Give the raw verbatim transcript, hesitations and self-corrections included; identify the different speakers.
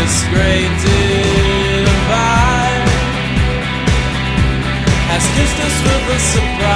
Speaker 1: this great divide has kissed us with a surprise.